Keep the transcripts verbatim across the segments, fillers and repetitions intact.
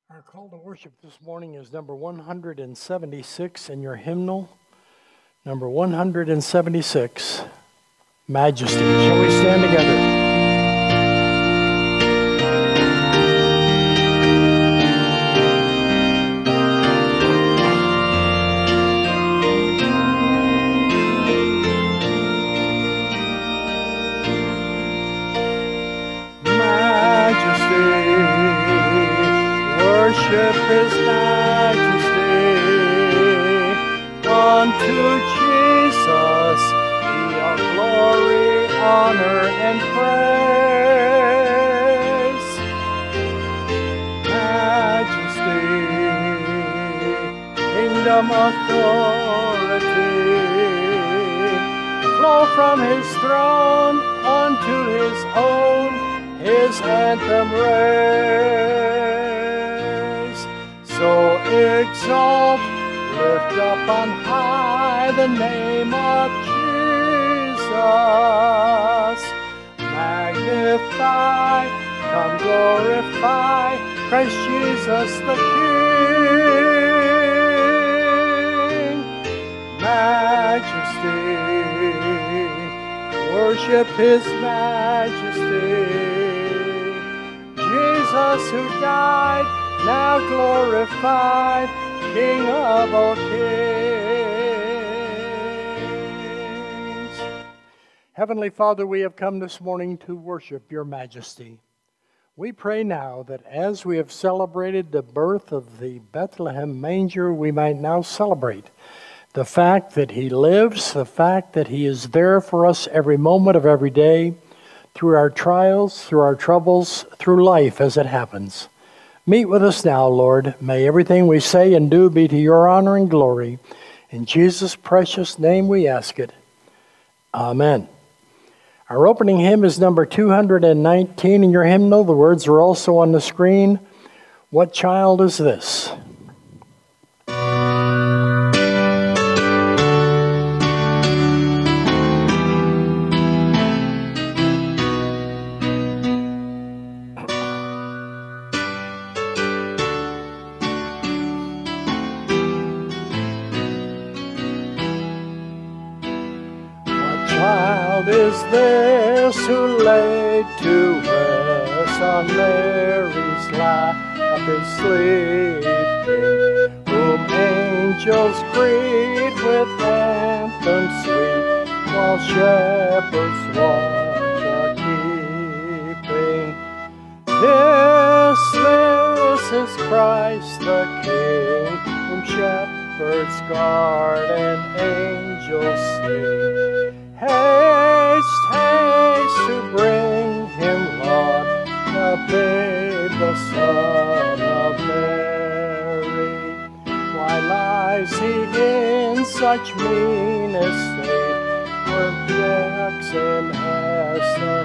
Our call to worship this morning is number one hundred seventy-six in your hymnal. Number one hundred seventy-six, Majesty. Shall we stand together? Worship His majesty. Unto Jesus be all glory, honor, and praise. Majesty, kingdom authority, flow from His throne unto His own, His anthem raise. So exalt, lift up on high the name of Jesus. Magnify, come glorify Christ Jesus the King. Majesty, worship His majesty. Jesus who died, now glorified, King of all kings. Heavenly Father, we have come this morning to worship your majesty. We pray now that as we have celebrated the birth of the Bethlehem manger, we might now celebrate the fact that He lives, the fact that He is there for us every moment of every day, through our trials, through our troubles, through life as it happens. Meet with us now, Lord. May everything we say and do be to your honor and glory. In Jesus' precious name we ask it. Amen. Our opening hymn is number two hundred nineteen in your hymnal. The words are also on the screen. What child is this? Is this who laid to rest on Mary's lap is sleeping, whom angels greet with anthems sweet, while shepherds watch are keeping. This, this is Christ the King, whom shepherds guard and angels sing. Haste, haste to bring Him, Lord, the babe, the Son of Mary. Why lies He in such mean estate, where pigs and hares are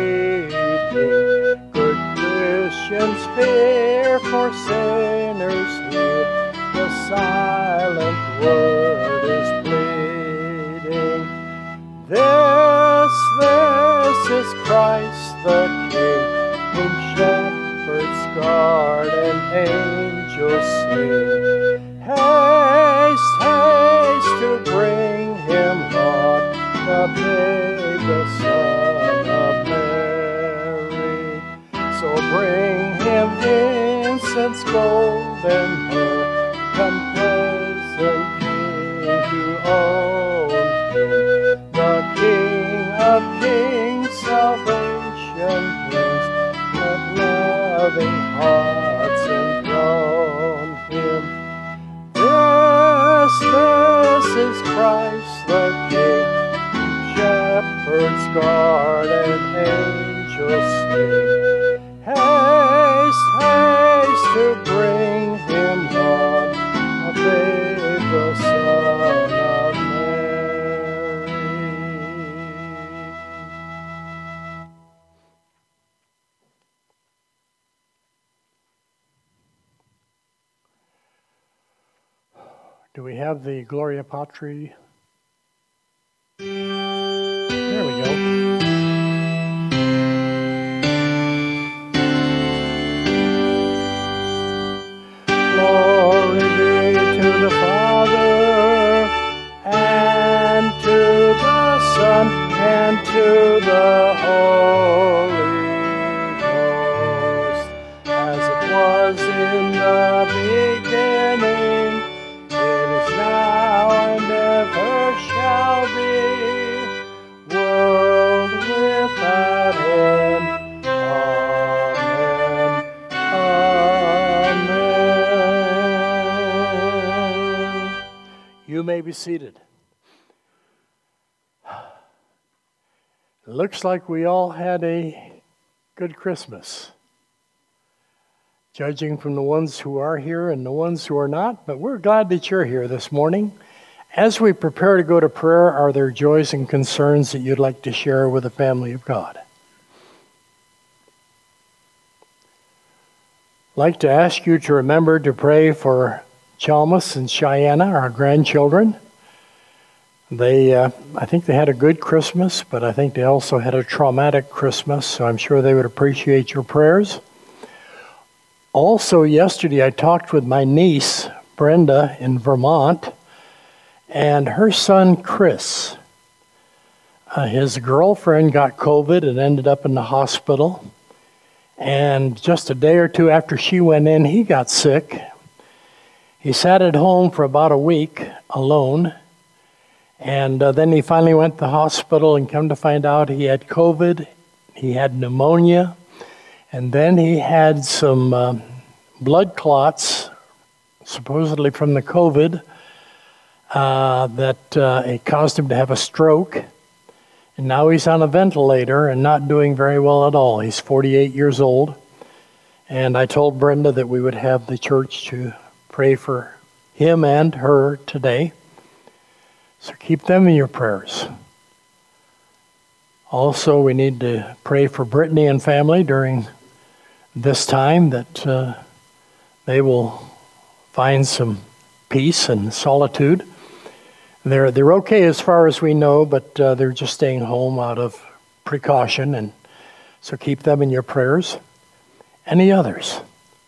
feeding? Good Christians fear, for sinners hear, the silent word is pleading. This, this is Christ the King, whom shepherds guard and angels sing. Haste, haste to bring Him, Lord, the babe, the Son of Mary. So bring Him incense, gold, and myrrh, come present King to own Him. The King of kings, salvation brings, let loving hearts enthrone Him. This, this is Christ the King, shepherds guard and angels sing. Haste, haste to bring Him, Lord, a babe, the Son of Mary. Do we have the Gloria Patri? There we go. be seated. It looks like we all had a good Christmas, judging from the ones who are here and the ones who are not, but we're glad that you're here this morning. As we prepare to go to prayer, are there joys and concerns that you'd like to share with the family of God? I'd like to ask you to remember to pray for Chalmers and Cheyenne, our grandchildren. They, uh, I think they had a good Christmas, but I think they also had a traumatic Christmas, so I'm sure they would appreciate your prayers. Also, yesterday I talked with my niece, Brenda, in Vermont, and her son, Chris. Uh, his girlfriend got COVID and ended up in the hospital. And just a day or two after she went in, he got sick. He sat at home for about a week alone. And uh, then he finally went to the hospital and come to find out he had COVID. He had pneumonia. And then he had some uh, blood clots, supposedly from the COVID, uh, that uh, it caused him to have a stroke. And now he's on a ventilator and not doing very well at all. He's forty-eight years old. And I told Brenda that we would have the church to pray for him and her today. So keep them in your prayers. Also, we need to pray for Brittany and family during this time, that uh, they will find some peace and solitude. They're, they're okay as far as we know, but uh, they're just staying home out of precaution, and so keep them in your prayers. Any others?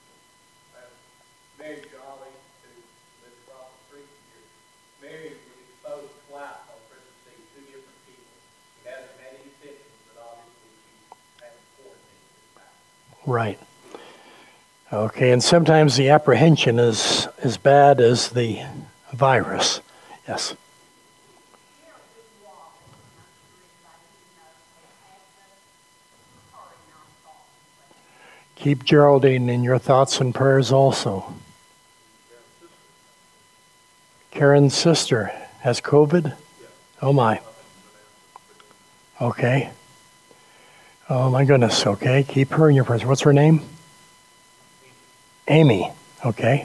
Mary Jolly, who lives across the street from here. Mary was exposed twice on Christmas Eve, two different people. She hasn't had any symptoms, but obviously she had quarantine this time. Right. Okay, and sometimes the apprehension is as bad as the virus. Yes. Keep Geraldine in your thoughts and prayers also. Karen's sister has COVID? Oh my. Okay. Oh my goodness, okay. Keep her in your prayers. What's her name? Amy. Okay.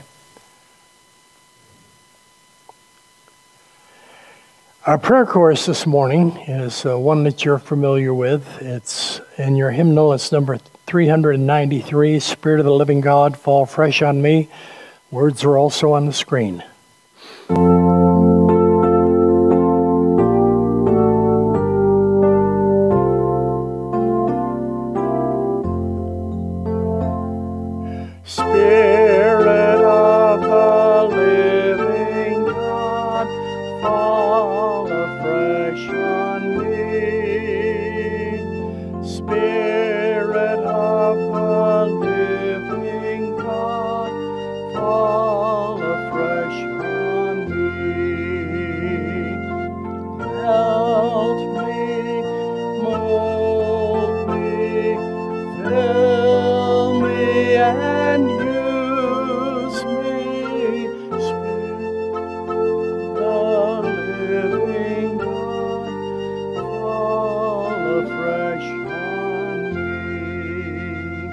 Our prayer chorus this morning is uh, one that you're familiar with. It's in your hymnal. It's number three ninety-three, Spirit of the Living God, Fall Fresh on Me. Words are also on the screen. Spirit of the living God, fall afresh on me. Spirit of the living God, fall afresh on me. Melt me, mold me, fill me, and use me. Spirit of the living God, fall afresh on me.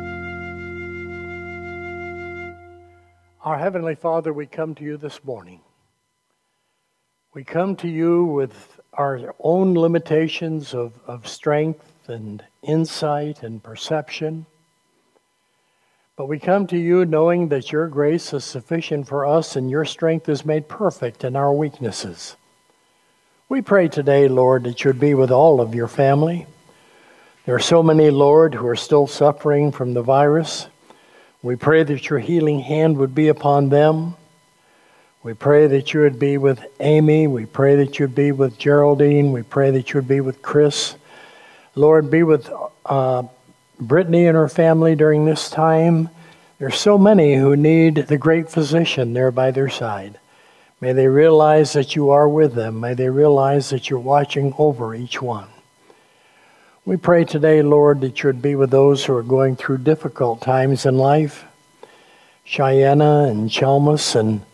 Our Heavenly Father, we come to you this morning. We come to you with our own limitations of, of strength and insight and perception. But we come to you knowing that your grace is sufficient for us and your strength is made perfect in our weaknesses. We pray today, Lord, that you would be with all of your family. There are so many, Lord, who are still suffering from the virus. We pray that your healing hand would be upon them. We pray that you would be with Amy. We pray that you would be with Geraldine. We pray that you would be with Chris. Lord, be with uh, Brittany and her family during this time. There's so many who need the great physician there by their side. May they realize that you are with them. May they realize that you're watching over each one. We pray today, Lord, that you would be with those who are going through difficult times in life. Cheyenne and Chalmers and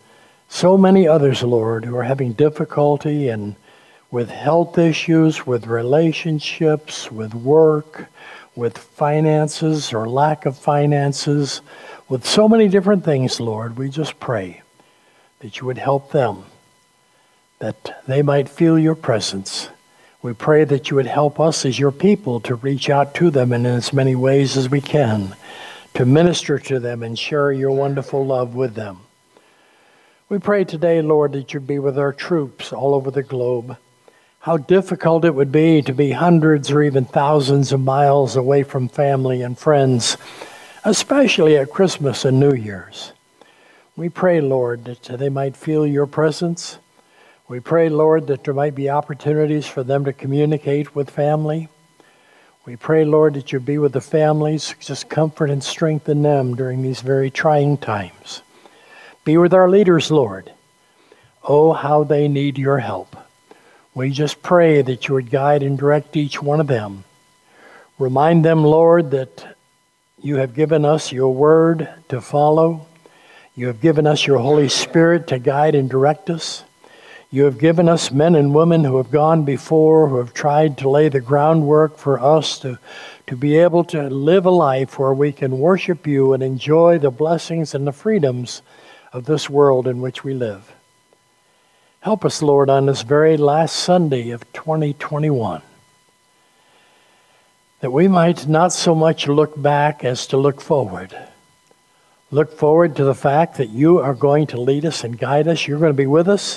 So many others, Lord, who are having difficulty and with health issues, with relationships, with work, with finances or lack of finances, with so many different things, Lord. We just pray that you would help them, that they might feel your presence. We pray that you would help us as your people to reach out to them in as many ways as we can, to minister to them and share your wonderful love with them. We pray today, Lord, that you'd be with our troops all over the globe. How difficult it would be to be hundreds or even thousands of miles away from family and friends, especially at Christmas and New Year's. We pray, Lord, that they might feel your presence. We pray, Lord, that there might be opportunities for them to communicate with family. We pray, Lord, that you be with the families, just comfort and strengthen them during these very trying times. Be with our leaders, Lord. Oh, how they need your help. We just pray that you would guide and direct each one of them. Remind them, Lord, that you have given us your word to follow. You have given us your Holy Spirit to guide and direct us. You have given us men and women who have gone before, who have tried to lay the groundwork for us to, to be able to live a life where we can worship you and enjoy the blessings and the freedoms of this world in which we live. Help us, Lord, on this very last Sunday of twenty twenty-one, that we might not so much look back as to look forward. Look forward to the fact that you are going to lead us and guide us. You're going to be with us.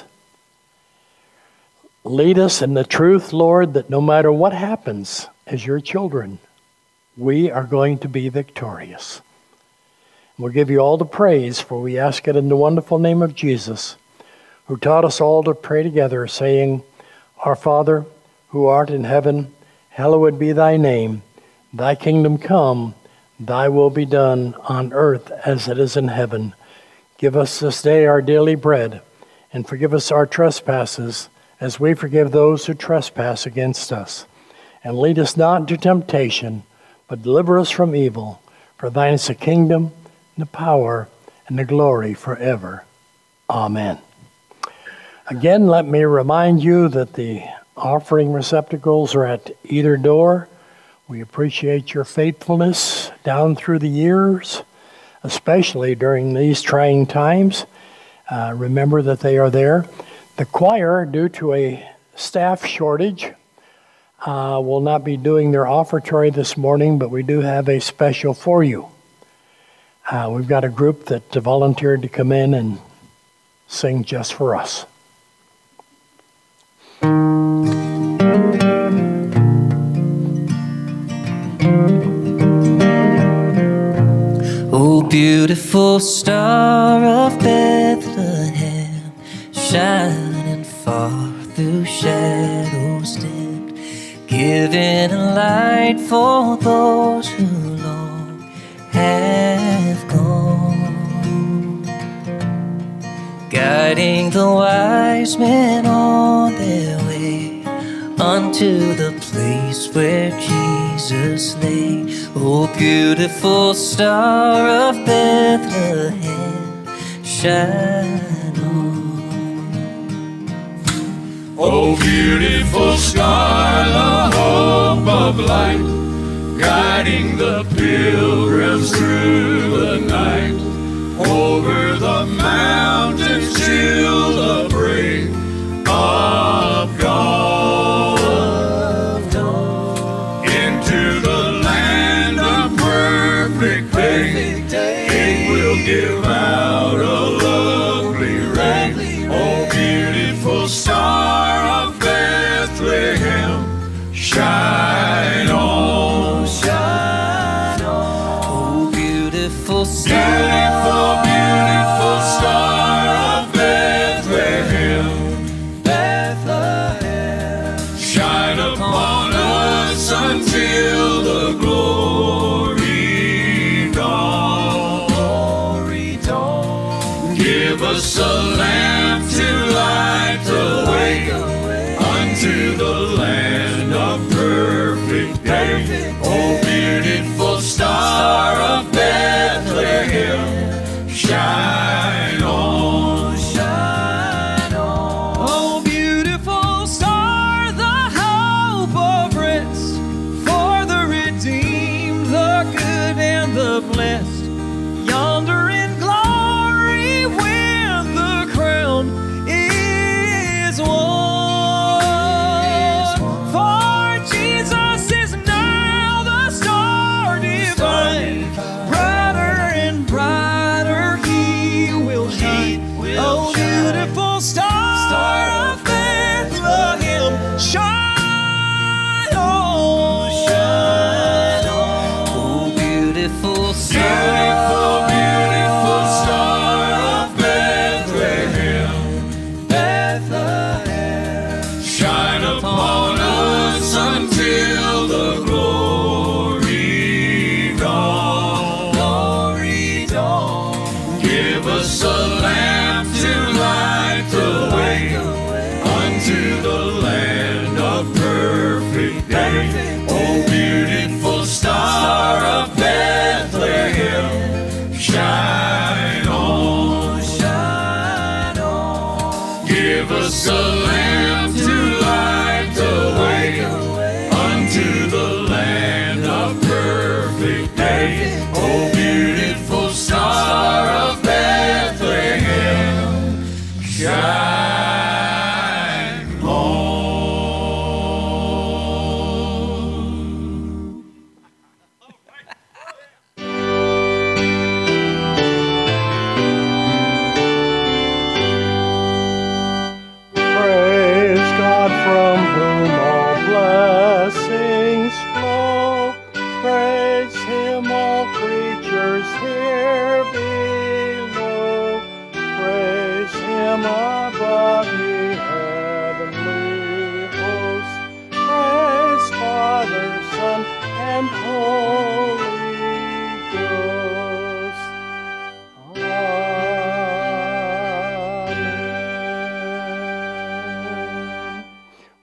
Lead us in the truth, Lord, that no matter what happens as your children, we are going to be victorious. We'll give you all the praise, for we ask it in the wonderful name of Jesus, who taught us all to pray together, saying, Our Father, who art in heaven, hallowed be thy name. Thy kingdom come, thy will be done on earth as it is in heaven. Give us this day our daily bread, and forgive us our trespasses, as we forgive those who trespass against us. And lead us not into temptation, but deliver us from evil. For thine is the kingdom, and the power, and the glory forever. Amen. Again, let me remind you that the offering receptacles are at either door. We appreciate your faithfulness down through the years, especially during these trying times. Uh, remember that they are there. The choir, due to a staff shortage, uh, will not be doing their offertory this morning, but we do have a special for you. Uh, we've got a group that volunteered to come in and sing just for us. Oh, beautiful star of Bethlehem, shining far through shadows dim, giving a light for those who long have gone, guiding the wise men on their way unto the place where Jesus lay. Oh, beautiful star of Bethlehem, shine on. Oh, beautiful star, the hope of light, guiding the pilgrims through the night, over the mountains till the break of dawn. Into the land of perfect day, it will give out a lovely rain. Oh, beautiful star of Bethlehem, shine on, shine on. Oh, beautiful star, Beautiful, beautiful star of Bethlehem, Bethlehem, shine upon us until the glory dawn. glory dawn. Give us a lamp to light the way unto the land of perfect day. Oh, beautiful star of Bethlehem, shine on, shine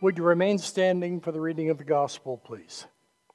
Would you remain standing for the reading of the gospel, please?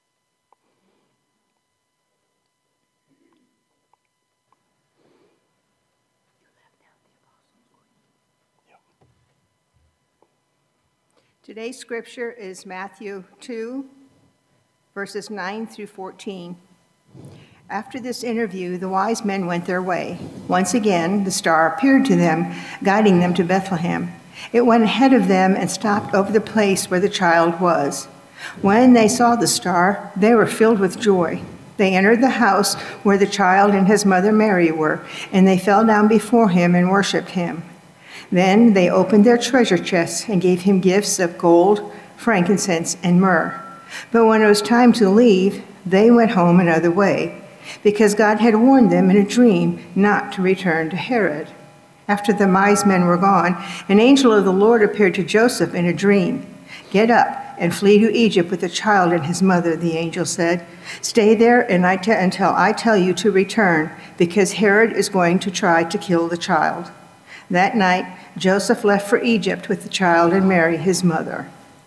Today's scripture is Matthew two, verses nine through fourteen. After this interview, the wise men went their way. Once again, the star appeared to them, guiding them to Bethlehem. It went ahead of them and stopped over the place where the child was. When they saw the star, they were filled with joy. They entered the house where the child and his mother Mary were, and they fell down before him and worshiped him. Then they opened their treasure chests and gave him gifts of gold, frankincense, and myrrh. But when it was time to leave, they went home another way, because God had warned them in a dream not to return to Herod. After the wise men were gone, an angel of the Lord appeared to Joseph in a dream. "Get up and flee to Egypt with the child and his mother," the angel said. "Stay there and I te- until I tell you to return, because Herod is going to try to kill the child." That night, Joseph left for Egypt with the child and Mary, his mother.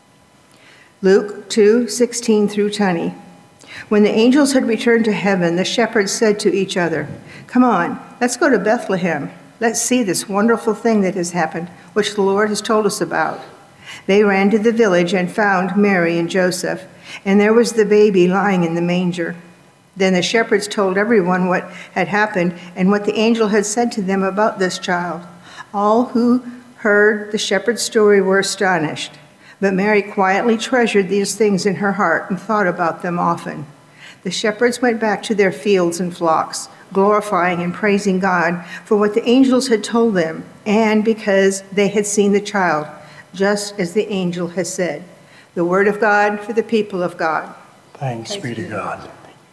Luke two, sixteen through twenty. When the angels had returned to heaven, the shepherds said to each other, "Come on, let's go to Bethlehem. Let's see this wonderful thing that has happened, which the Lord has told us about." They ran to the village and found Mary and Joseph, and there was the baby lying in the manger. Then the shepherds told everyone what had happened and what the angel had said to them about this child. All who heard the shepherd's story were astonished, but Mary quietly treasured these things in her heart and thought about them often. The shepherds went back to their fields and flocks, glorifying and praising God for what the angels had told them, and because they had seen the child, just as the angel had said. The word of God for the people of God. Thanks be to God.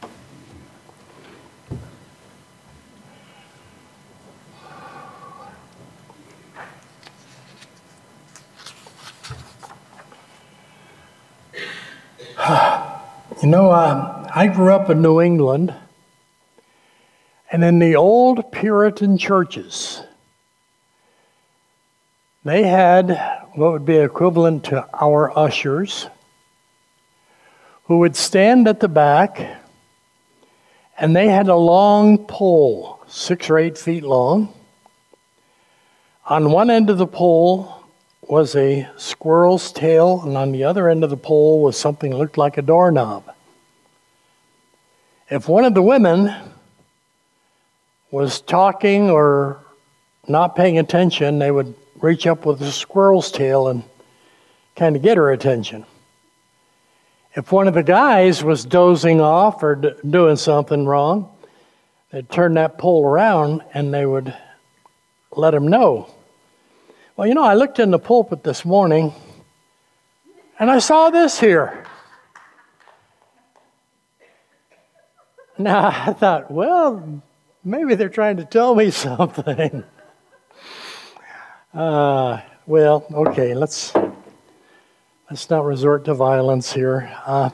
You know, uh, I grew up in New England, and in the old Puritan churches, they had what would be equivalent to our ushers, who would stand at the back, and they had a long pole, six or eight feet long. On one end of the pole was a squirrel's tail, and on the other end of the pole was something that looked like a doorknob. If one of the women was talking or not paying attention, they would reach up with the squirrel's tail and kind of get her attention. If one of the guys was dozing off or d- doing something wrong, they'd turn that pole around and they would let him know. Well, you know, I looked in the pulpit this morning and I saw this here. Now, I thought, well, maybe they're trying to tell me something. Uh, well, okay, let's let's not resort to violence here. Uh,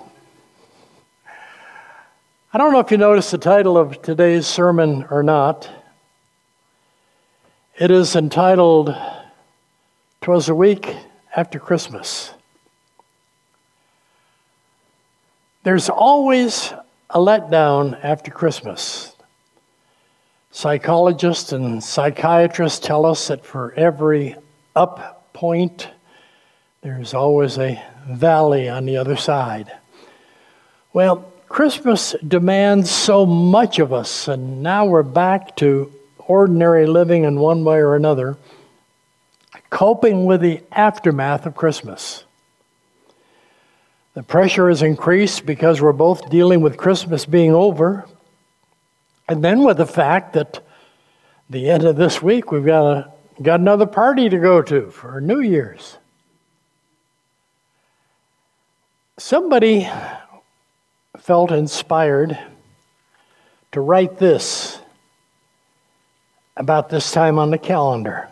I don't know if you noticed the title of today's sermon or not. It is entitled, "'Twas a Week After Christmas." There's always a letdown after Christmas. Psychologists and psychiatrists tell us that for every up point, there's always a valley on the other side. Well, Christmas demands so much of us, and now we're back to ordinary living in one way or another, coping with the aftermath of Christmas. The pressure has increased because we're both dealing with Christmas being over, and then with the fact that the end of this week we've got a, got another party to go to for New Year's. Somebody felt inspired to write this about this time on the calendar.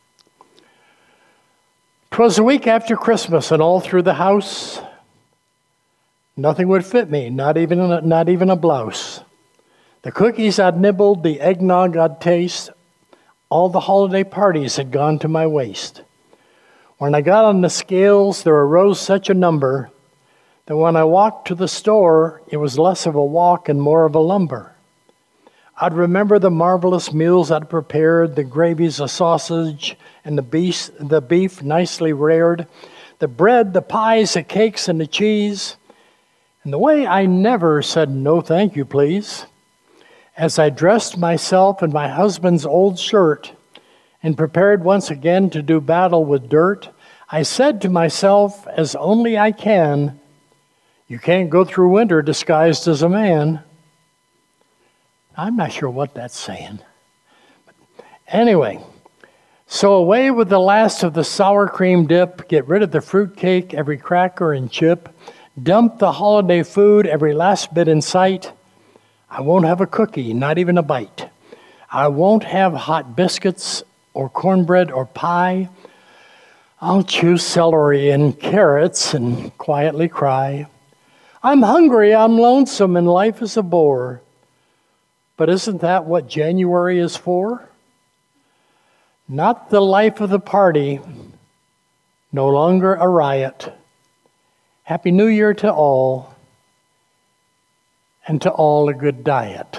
"'Twas a week after Christmas, and all through the house, nothing would fit me, not even a, not even a blouse. The cookies I'd nibbled, the eggnog I'd taste, all the holiday parties had gone to my waist. When I got on the scales, there arose such a number that when I walked to the store, it was less of a walk and more of a lumber. I'd remember the marvelous meals I'd prepared, the gravies of sausage and the beef, the beef nicely reared, the bread, the pies, the cakes, and the cheese, and the way I never said no thank you, please. As I dressed myself in my husband's old shirt and prepared once again to do battle with dirt, I said to myself, as only I can, you can't go through winter disguised as a man. I'm not sure what that's saying. But anyway, so away with the last of the sour cream dip, get rid of the fruit cake, every cracker and chip, dump the holiday food, every last bit in sight. I won't have a cookie, not even a bite. I won't have hot biscuits or cornbread or pie. I'll choose celery and carrots and quietly cry. I'm hungry, I'm lonesome, and life is a bore. But isn't that what January is for? Not the life of the party, no longer a riot. Happy New Year to all, and to all a good diet.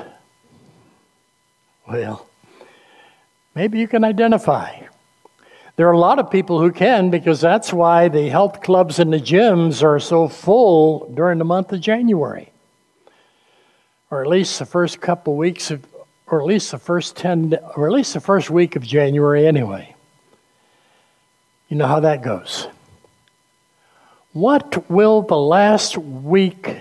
Well, maybe you can identify. There are a lot of people who can, because that's why the health clubs and the gyms are so full during the month of January. Or at least the first couple weeks of, or at least the first ten, or at least the first week of January anyway. You know how that goes. What will the last week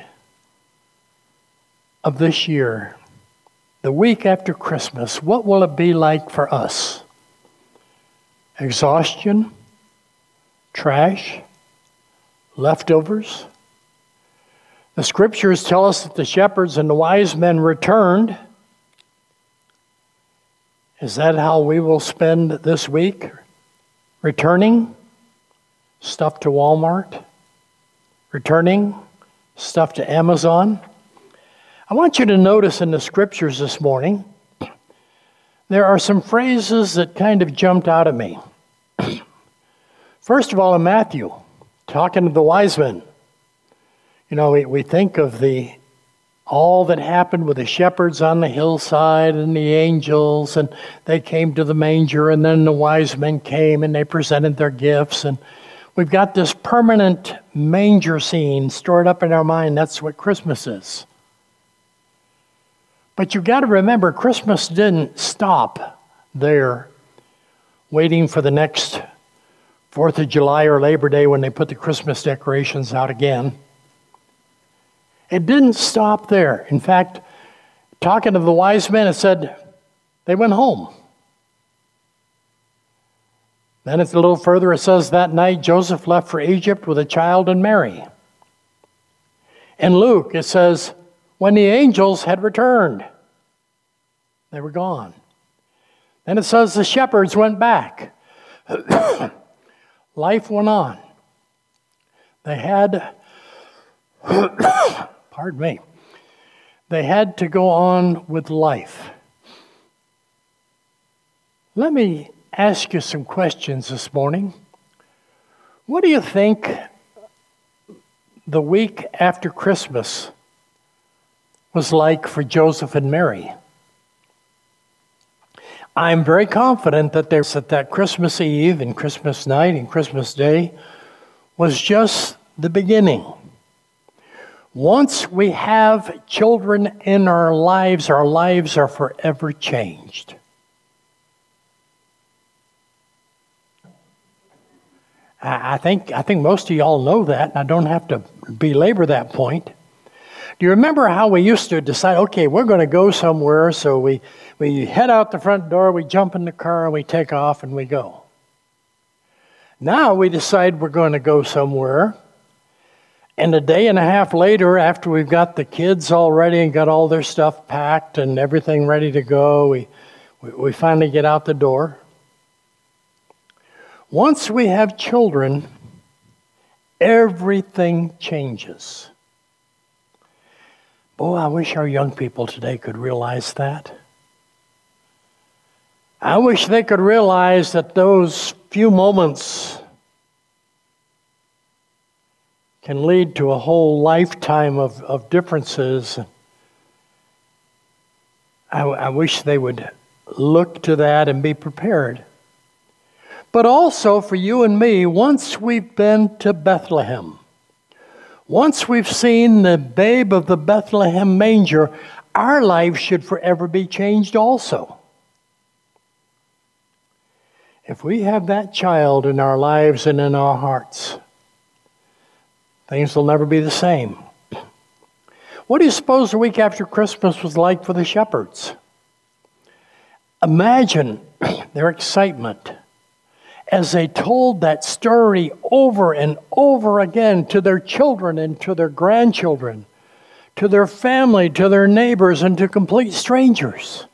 of this year, the week after Christmas, what will it be like for us? Exhaustion? Trash? Leftovers? The scriptures tell us that the shepherds and the wise men returned. Is that how we will spend this week? Returning stuff to Walmart? Returning stuff to Amazon? I want you to notice in the scriptures this morning, there are some phrases that kind of jumped out at me. First of all, in Matthew, talking to the wise men. You know, we, we think of the all that happened with the shepherds on the hillside and the angels, and they came to the manger, and then the wise men came and they presented their gifts, and we've got this permanent manger scene stored up in our mind. That's what Christmas is. But you've got to remember, Christmas didn't stop there, waiting for the next fourth of July or Labor Day when they put the Christmas decorations out again. It didn't stop there. In fact, talking to the wise men, it said they went home. Then it's a little further, it says that night Joseph left for Egypt with a child and Mary. In Luke, it says, when the angels had returned, they were gone. Then it says the shepherds went back. Life went on. They had, pardon me, they had to go on with life. Let me ask you some questions this morning. What do you think the week after Christmas was like for Joseph and Mary? I'm very confident that there's that, that Christmas Eve and Christmas night and Christmas Day was just the beginning. Once we have children in our lives, our lives are forever changed. I think, I think most of y'all know that, and I don't have to belabor that point. Do you remember how we used to decide, okay, we're going to go somewhere, so we, we head out the front door, we jump in the car, and we take off, and we go. Now we decide we're going to go somewhere, and a day and a half later, after we've got the kids all ready and got all their stuff packed and everything ready to go, we, we, we finally get out the door. Once we have children, everything changes. Oh, I wish our young people today could realize that. I wish they could realize that those few moments can lead to a whole lifetime of, of differences. I, I wish they would look to that and be prepared. But also for you and me, once we've been to Bethlehem, once we've seen the babe of the Bethlehem manger, our life should forever be changed also. If we have that child in our lives and in our hearts, things will never be the same. What do you suppose the week after Christmas was like for the shepherds? Imagine their excitement as they told that story over and over again to their children and to their grandchildren, to their family, to their neighbors, and to complete strangers.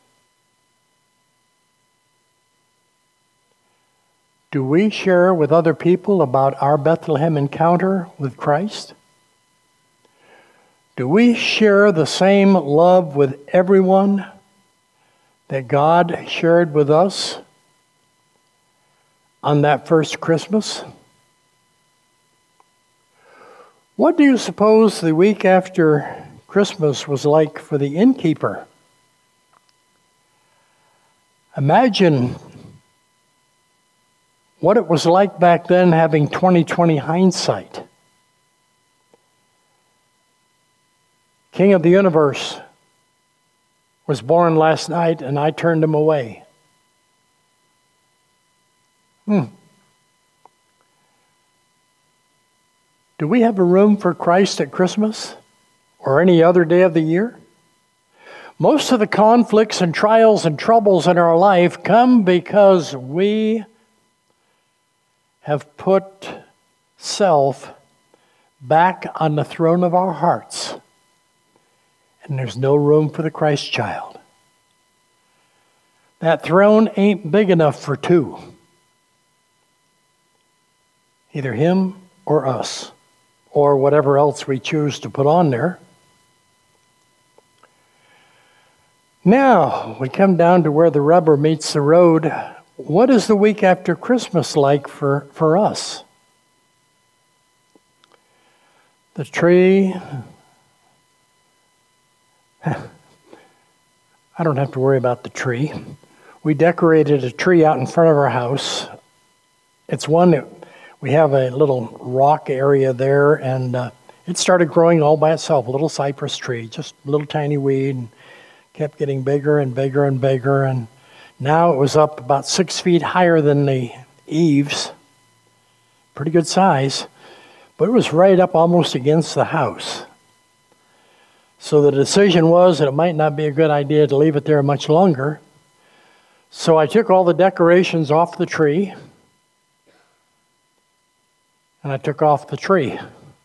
Do we share with other people about our Bethlehem encounter with Christ? Do we share the same love with everyone that God shared with us on that first Christmas? What do you suppose the week after Christmas was like for the innkeeper? Imagine what it was like back then, having twenty twenty hindsight. King of the universe was born last night, and I turned him away. Hmm. Do we have a room for Christ at Christmas or any other day of the year? Most of the conflicts and trials and troubles in our life come because we have put self back on the throne of our hearts, and there's no room for the Christ child. That throne ain't big enough for two. Either him or us, or whatever else we choose to put on there. Now, we come down to where the rubber meets the road. What is the week after Christmas like for, for us? The tree. I don't have to worry about the tree. We decorated a tree out in front of our house. It's one that we have a little rock area there, and uh, it started growing all by itself, a little cypress tree, just a little tiny weed, and kept getting bigger and bigger and bigger, and now it was up about six feet higher than the eaves. Pretty good size, but it was right up almost against the house. So the decision was that it might not be a good idea to leave it there much longer. So I took all the decorations off the tree, and I took off the tree.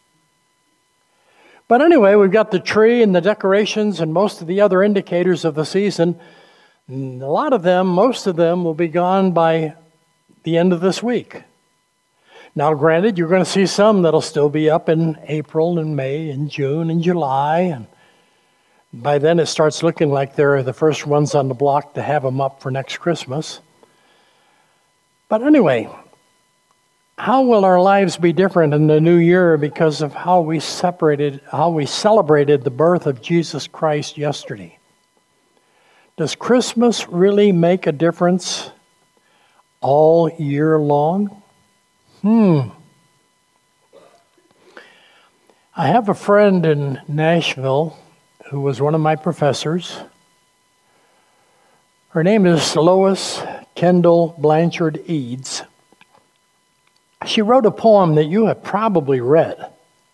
But anyway, we've got the tree and the decorations and most of the other indicators of the season. And a lot of them, most of them, will be gone by the end of this week. Now, granted, you're going to see some that'll still be up in April and May and June and July. And by then, it starts looking like they're the first ones on the block to have them up for next Christmas. But anyway, how will our lives be different in the new year because of how we separated, how we celebrated the birth of Jesus Christ yesterday? Does Christmas really make a difference all year long? Hmm. I have a friend in Nashville who was one of my professors. Her name is Lois Kendall Blanchard Eads. She wrote a poem that you have probably read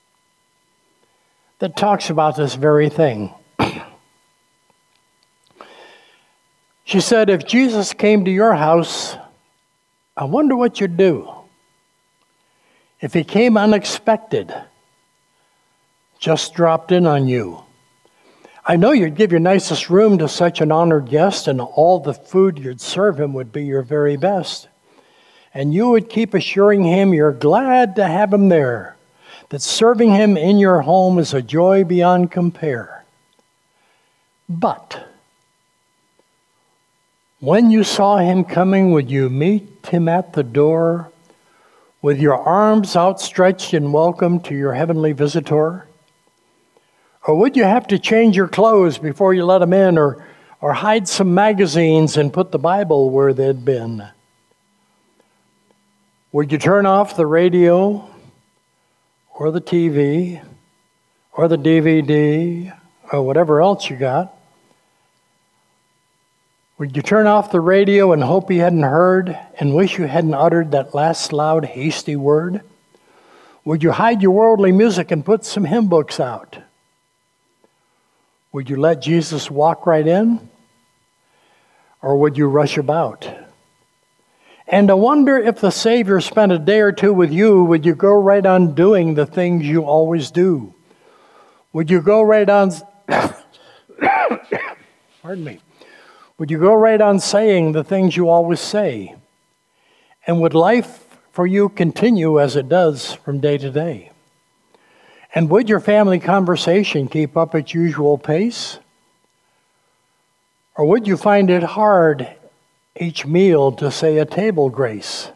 that talks about this very thing. She said, if Jesus came to your house, I wonder what you'd do. If he came unexpected, just dropped in on you, I know you'd give your nicest room to such an honored guest, and all the food you'd serve him would be your very best. And you would keep assuring him you're glad to have him there, that serving him in your home is a joy beyond compare. But when you saw him coming, would you meet him at the door with your arms outstretched in welcome to your heavenly visitor? Or would you have to change your clothes before you let him in, or, or hide some magazines and put the Bible where they'd been? Would you turn off the radio or the T V or the D V D or whatever else you got? Would you turn off the radio and hope you hadn't heard and wish you hadn't uttered that last loud, hasty word? Would you hide your worldly music and put some hymn books out? Would you let Jesus walk right in? Or would you rush about? And I wonder if the Savior spent a day or two with you, would you go right on doing the things you always do? Would you go right on... Pardon me. Would you go right on saying the things you always say? And would life for you continue as it does from day to day? And would your family conversation keep up its usual pace? Or would you find it hard each meal to say a table grace?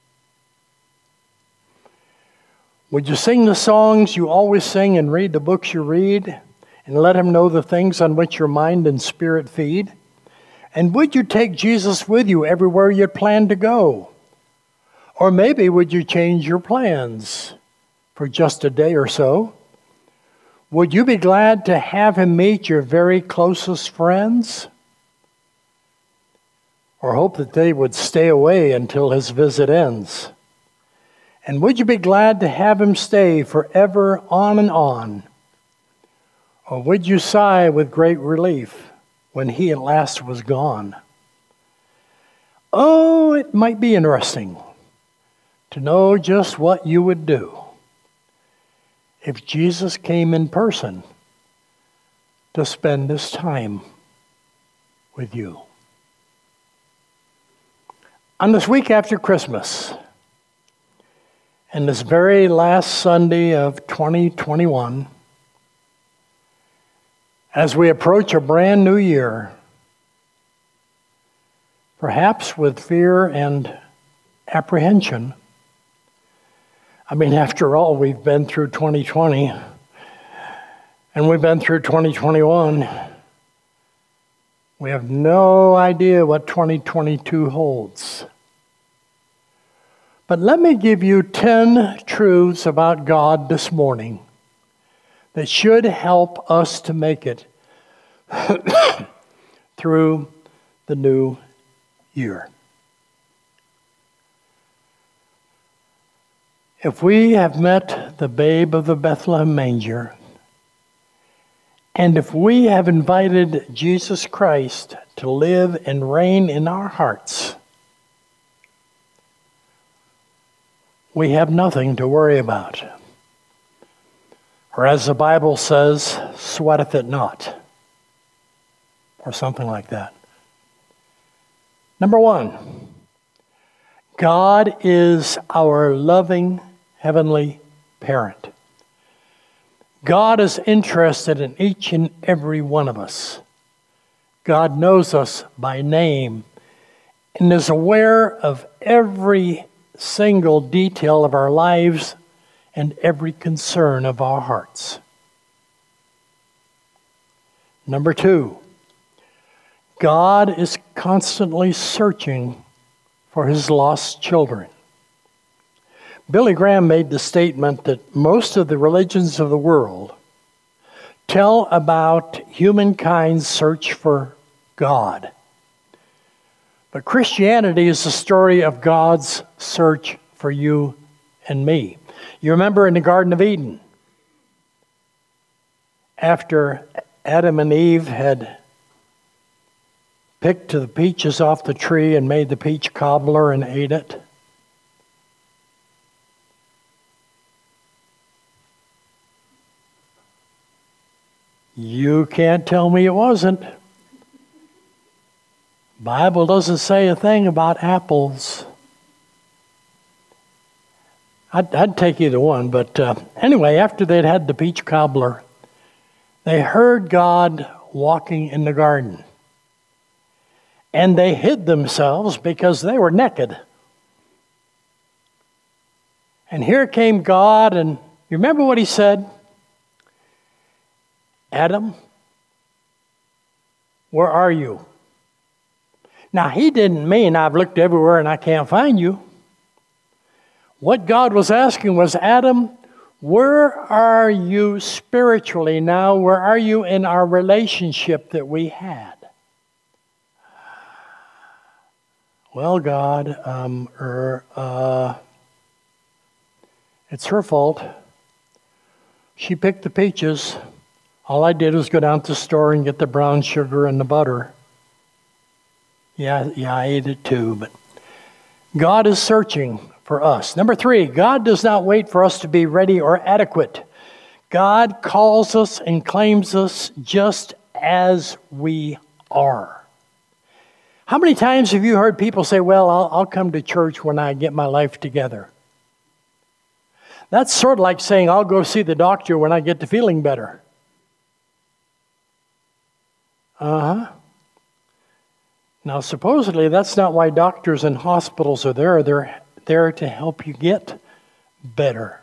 Would you sing the songs you always sing and read the books you read and let him know the things on which your mind and spirit feed? And would you take Jesus with you everywhere you'd plan to go? Or maybe would you change your plans for just a day or so? Would you be glad to have him meet your very closest friends? Or hope that they would stay away until his visit ends? And would you be glad to have him stay forever on and on? Or would you sigh with great relief when he at last was gone? Oh, it might be interesting to know just what you would do if Jesus came in person to spend this time with you. On this week after Christmas, and this very last Sunday of twenty twenty-one, as we approach a brand new year, perhaps with fear and apprehension. I mean, after all, we've been through twenty twenty, and we've been through twenty twenty-one. We have no idea what twenty twenty-two holds. But let me give you ten truths about God this morning that should help us to make it through the new year. If we have met the babe of the Bethlehem manger, and if we have invited Jesus Christ to live and reign in our hearts, we have nothing to worry about. Or as the Bible says, sweateth it not. Or something like that. Number one, God is our loving heavenly parent. God is interested in each and every one of us. God knows us by name and is aware of every single detail of our lives and every concern of our hearts. Number two, God is constantly searching for his lost children. Billy Graham made the statement that most of the religions of the world tell about humankind's search for God. But Christianity is the story of God's search for you and me. You remember in the Garden of Eden, after Adam and Eve had picked the peaches off the tree and made the peach cobbler and ate it, you can't tell me it wasn't. Bible doesn't say a thing about apples. I'd, I'd take either one, but uh, anyway, after they'd had the peach cobbler, they heard God walking in the garden. And they hid themselves because they were naked. And here came God, and you remember what he said? Adam, where are you? Now, he didn't mean I've looked everywhere and I can't find you. What God was asking was, Adam, where are you spiritually now? Where are you in our relationship that we had? Well, God, um, er, uh, it's her fault. She picked the peaches. All I did was go down to the store and get the brown sugar and the butter. Yeah, yeah, I ate it too, but God is searching for us. Number three, God does not wait for us to be ready or adequate. God calls us and claims us just as we are. How many times have you heard people say, well, I'll, I'll come to church when I get my life together? That's sort of like saying, I'll go see the doctor when I get to feeling better. Uh-huh. Now, supposedly, that's not why doctors and hospitals are there. They're there to help you get better.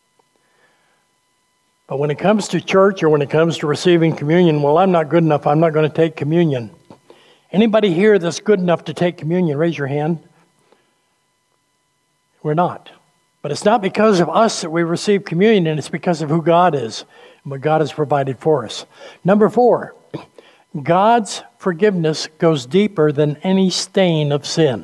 But when it comes to church or when it comes to receiving communion, well, I'm not good enough. I'm not going to take communion. Anybody here that's good enough to take communion, raise your hand. We're not. But it's not because of us that we receive communion, and it's because of who God is and what God has provided for us. Number four, God's forgiveness goes deeper than any stain of sin.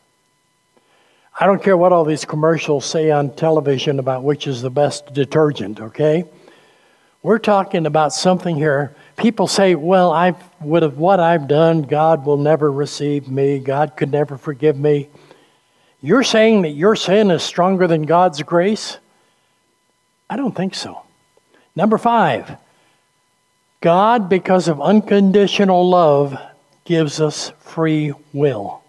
I don't care what all these commercials say on television about which is the best detergent, okay? We're talking about something here. People say, well, I would have what I've done, God will never receive me. God could never forgive me. You're saying that your sin is stronger than God's grace? I don't think so. Number five, God, because of unconditional love, gives us free will.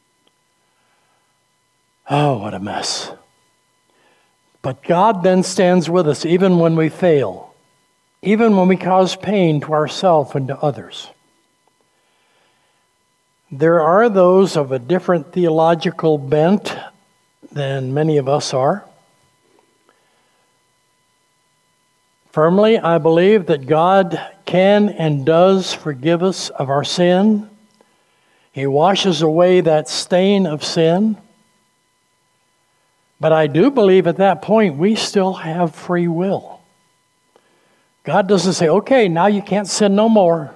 Oh, what a mess. But God then stands with us even when we fail, even when we cause pain to ourselves and to others. There are those of a different theological bent than many of us are. Firmly, I believe that God can and does forgive us of our sin. He washes away that stain of sin. But I do believe at that point we still have free will. God doesn't say, okay, now you can't sin no more.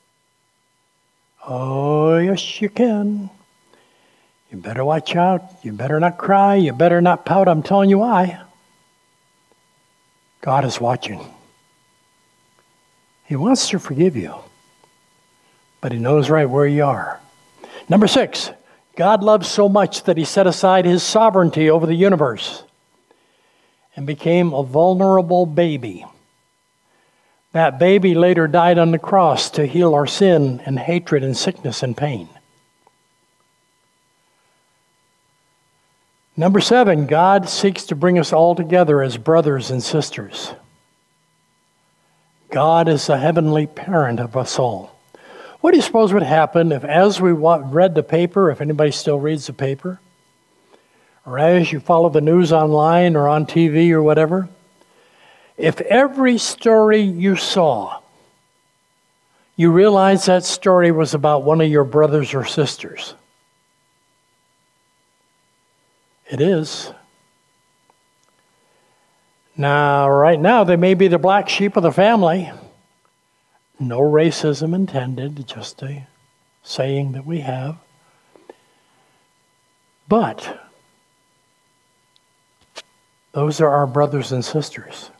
Oh, yes, you can. You better watch out. You better not cry. You better not pout. I'm telling you why. God is watching. He wants to forgive you, but He knows right where you are. Number six, God loves so much that He set aside His sovereignty over the universe and became a vulnerable baby. That baby later died on the cross to heal our sin and hatred and sickness and pain. Number seven, God seeks to bring us all together as brothers and sisters. God is the heavenly parent of us all. What do you suppose would happen if, as we read the paper, if anybody still reads the paper, or as you follow the news online or on T V or whatever, if every story you saw, you realized that story was about one of your brothers or sisters? It is. Now, right now, they may be the black sheep of the family. No racism intended, just a saying that we have. But those are our brothers and sisters.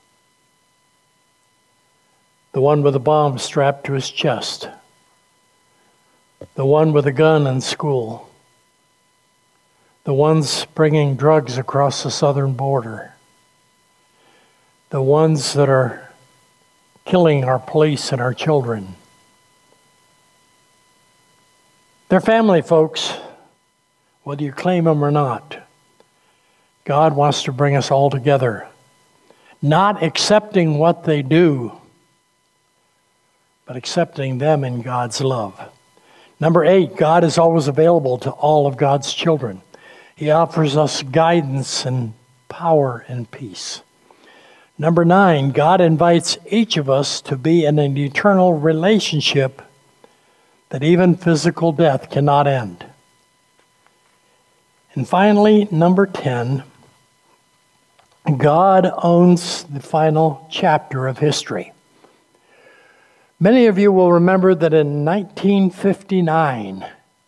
The one with a bomb strapped to his chest. The one with a gun in school. The ones bringing drugs across the southern border. The ones that are killing our police and our children. They're family, folks, whether you claim them or not. God wants to bring us all together, not accepting what they do, but accepting them in God's love. Number eight, God is always available to all of God's children. He offers us guidance and power, and peace. Number nine, God invites each of us to be in an eternal relationship that even physical death cannot end. And finally, number ten, God owns the final chapter of history. Many of you will remember that in nineteen fifty-nine,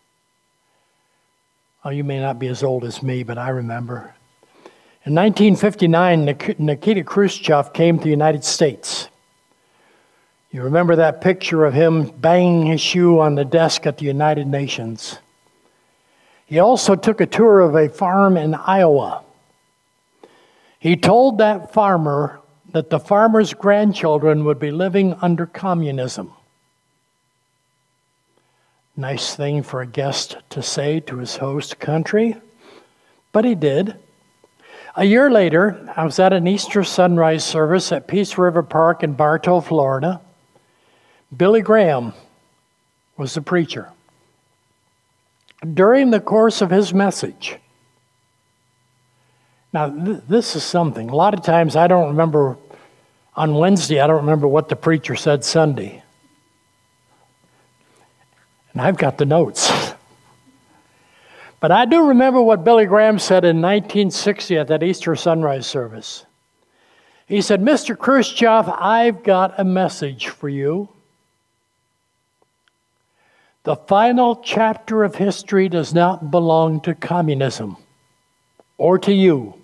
oh, you may not be as old as me, but I remember. In nineteen fifty-nine, Nikita Khrushchev came to the United States. You remember that picture of him banging his shoe on the desk at the United Nations. He also took a tour of a farm in Iowa. He told that farmer that the farmer's grandchildren would be living under communism. Nice thing for a guest to say to his host country, but he did. A year later, I was at an Easter sunrise service at Peace River Park in Bartow, Florida. Billy Graham was the preacher. During the course of his message, now th- this is something. A lot of times I don't remember, on Wednesday, I don't remember what the preacher said Sunday. And I've got the notes. But I do remember what Billy Graham said in nineteen sixty at that Easter sunrise service. He said, "Mister Khrushchev, I've got a message for you. The final chapter of history does not belong to communism or to you.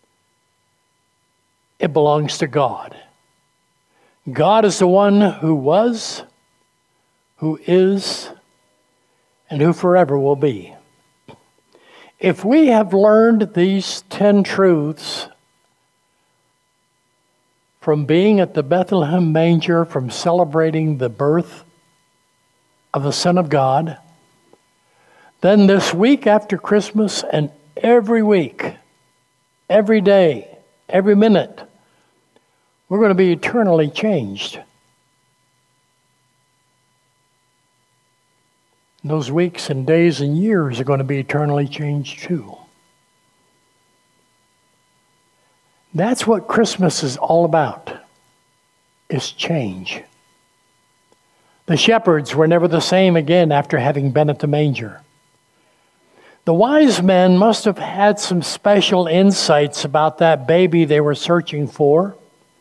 It belongs to God. God is the one who was, who is, and who forever will be." If we have learned these ten truths from being at the Bethlehem manger, from celebrating the birth of the Son of God, then this week after Christmas and every week, every day, every minute, we're going to be eternally changed. Those weeks and days and years are going to be eternally changed too. That's what Christmas is all about, is change. The shepherds were never the same again after having been at the manger. The wise men must have had some special insights about that baby they were searching for.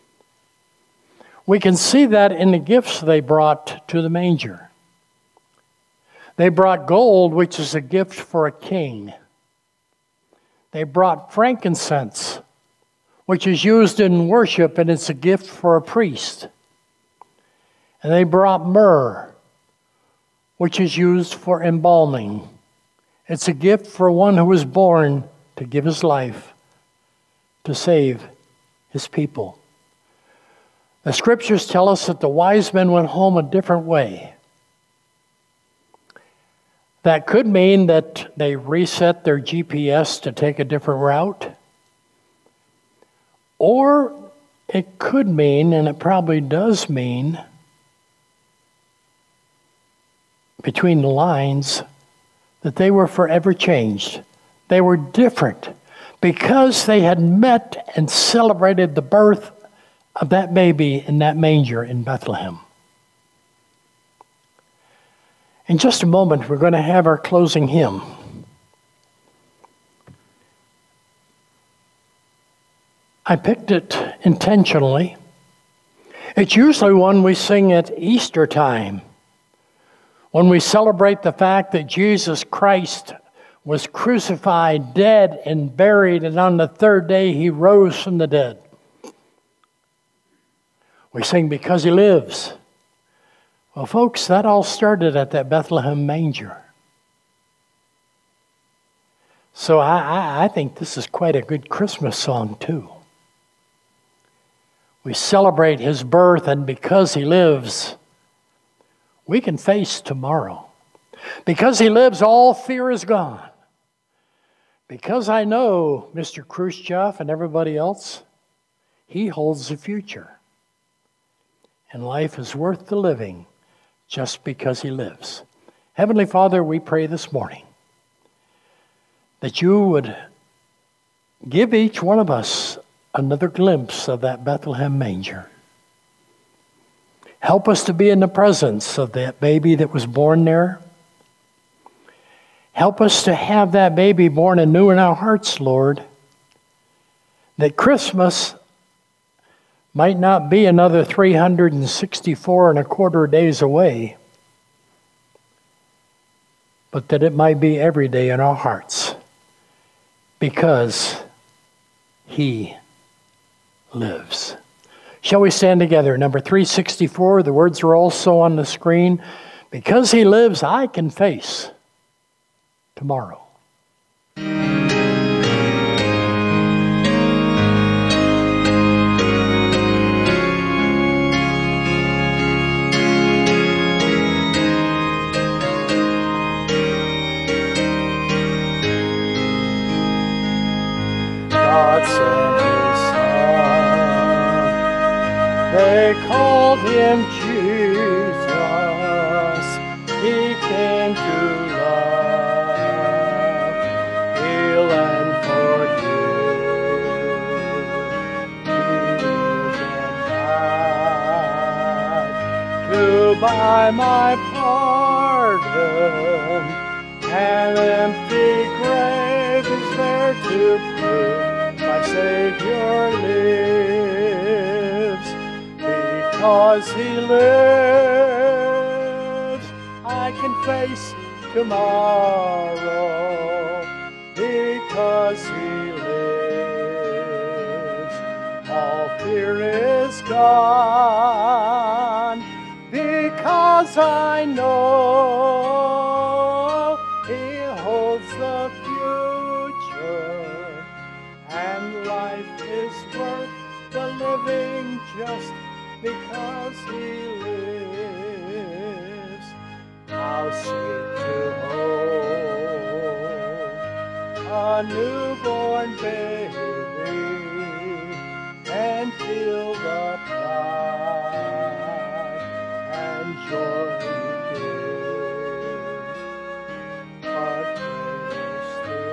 We can see that in the gifts they brought to the manger. They brought gold, which is a gift for a king. They brought frankincense, which is used in worship, and it's a gift for a priest. And they brought myrrh, which is used for embalming. It's a gift for one who was born to give his life to save his people. The scriptures tell us that the wise men went home a different way. That could mean that they reset their G P S to take a different route. Or it could mean, and it probably does mean, between the lines, that they were forever changed. They were different because they had met and celebrated the birth of that baby in that manger in Bethlehem. In just a moment, we're going to have our closing hymn. I picked it intentionally. It's usually one we sing at Easter time, when we celebrate the fact that Jesus Christ was crucified, dead, and buried, and on the third day he rose from the dead. We sing "Because He Lives." Well, folks, that all started at that Bethlehem manger. So I, I, I think this is quite a good Christmas song, too. We celebrate his birth, and because he lives, we can face tomorrow. Because he lives, all fear is gone. Because I know Mister Khrushchev and everybody else, he holds the future. And life is worth the living just because he lives. Heavenly Father, we pray this morning that you would give each one of us another glimpse of that Bethlehem manger. Help us to be in the presence of that baby that was born there. Help us to have that baby born anew in our hearts, Lord, that Christmas might not be another three hundred sixty-four and a quarter days away, but that it might be every day in our hearts, because He lives. Shall we stand together? Number three sixty-four, the words are also on the screen. Because He lives, I can face tomorrow. God sent His Son. They called Him Jesus. He came to love, heal, and forgive. He then died to buy my pardon. An empty grave is there to prove my Savior lives. Because He lives, I can face tomorrow. Because He lives, all fear is gone. Because I know He holds the future, and life is worth the living just because He lives. How sweet to hold a newborn baby and feel the pride and joy He gives. But greater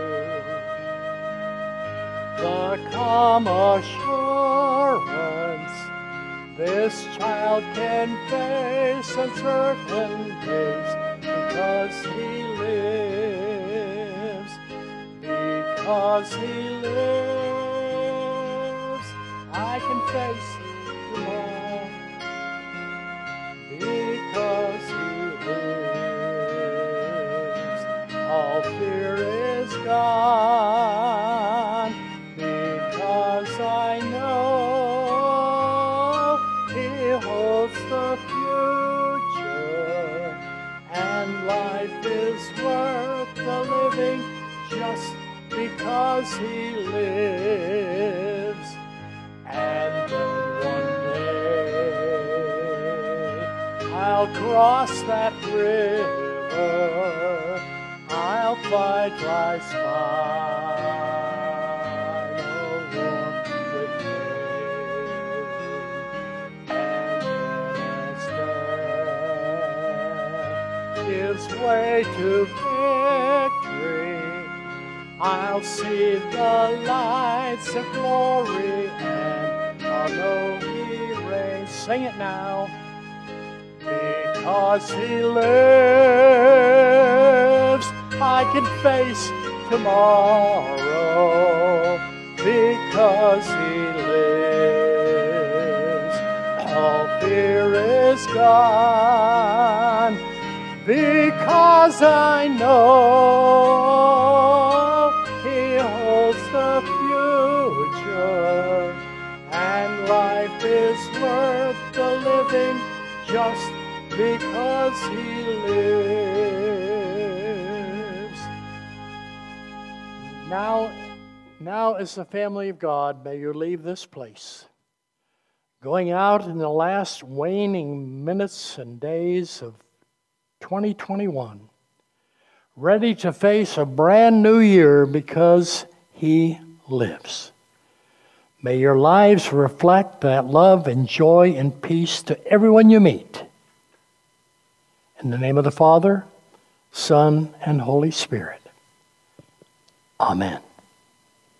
still, the calm assurance this child can face uncertain days, because He lives. Because He lives, I can face tomorrow. Because He lives, all fear is gone. Because I know He holds the future, and life is worth the living just because He lives. And then one day I'll cross that river, I'll fight life's final war with pain. And as death gives way to victory, I'll see the lights of glory, and I'll know He reigns. Sing it now. Because He lives, I can face tomorrow. Because He lives, all fear is gone. Because I know He holds the future, and life is worth the living just because He lives. Now, now as the family of God, may you leave this place, going out in the last waning minutes and days of twenty twenty-one, ready to face a brand new year because He lives. May your lives reflect that love and joy and peace to everyone you meet. In the name of the Father, Son, and Holy Spirit. Amen.